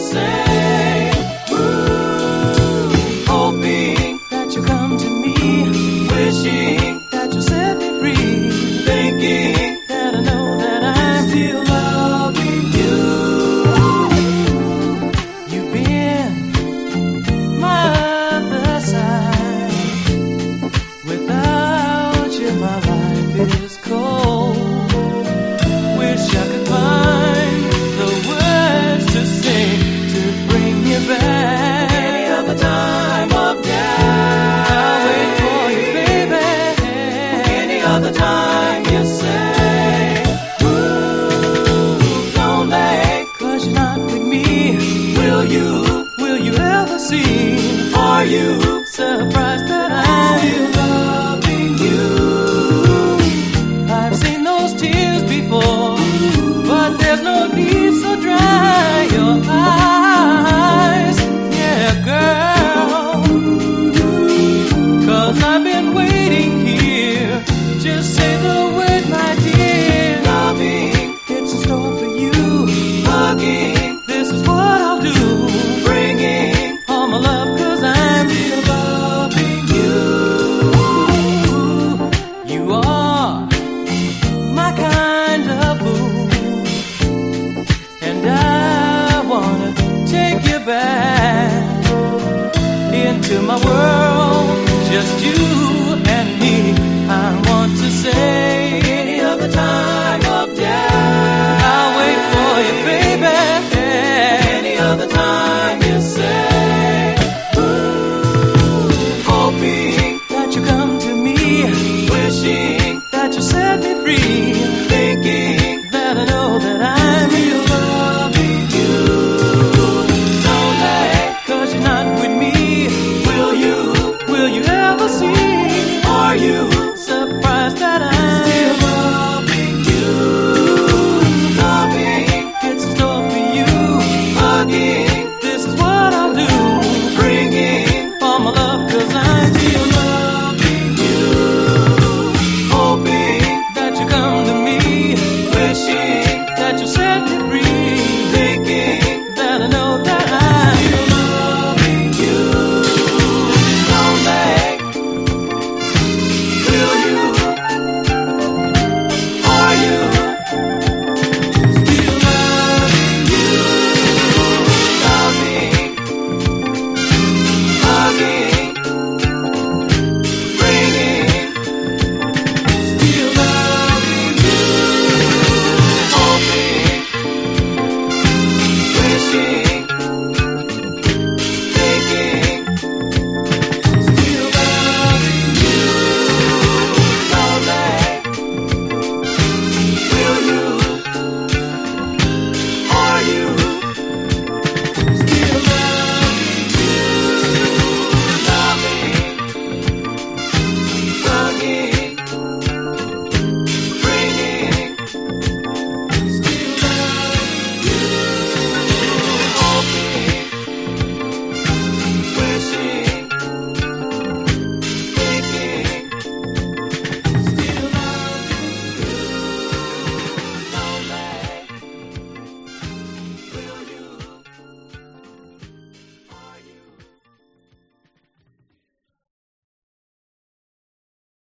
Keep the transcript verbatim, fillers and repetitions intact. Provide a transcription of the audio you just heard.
say, ooh, hoping that you come to me, wishing that you set me free, thinking that I know that I'm still loving you. You've been my other side. Without you, my life is cold. Wish I could find the words to say to bring you back. Any other time of day, I'll wait for you, baby. Any other time you say, ooh, lonely, 'cause you're not with me. Will you, will you ever see? Are you surprised that I'm still loving you? I've seen those tears before, but there's no need, so dry your eyes, yeah, girl. 'Cause I've been waiting here. Just say the word, my dear. Loving, it's in store for you. Hugging, this is what I'll do. Bringing all my love, 'cause I'm still loving you. You are my kind of fool, and I wanna take you back into my world, just you and me. I want to say, any other time of day, I'll wait for you, baby. Any other time you say, ooh, hoping that you come to me, wishing that you set me free.